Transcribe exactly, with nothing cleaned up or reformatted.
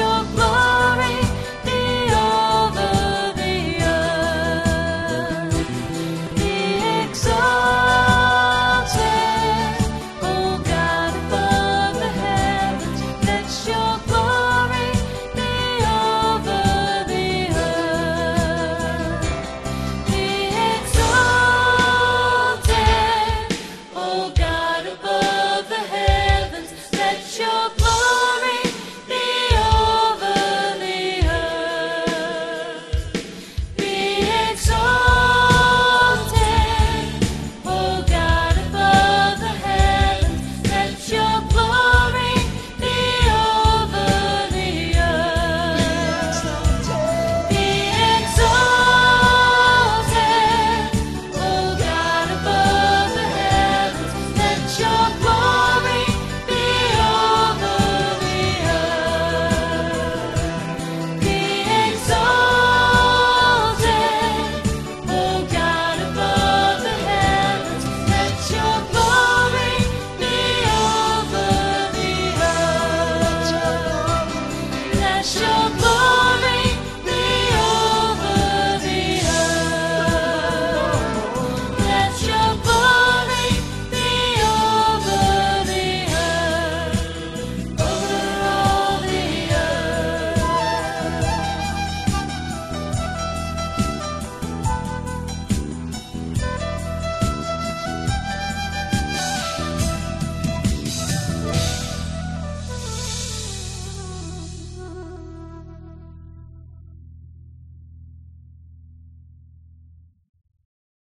your glory be over the earth. Be exalted, O God above the heavens. Let your glory be over the earth. Be exalted, O God above the heavens. Let your glory be over the earth. Be exalted, O God above the heavens. Let your glory be over the earth. Be exalted, O God above the heavens. Let your glory be over the earth. Be exalted, O God above the heavens. Let your glory be over the earth. Let your glory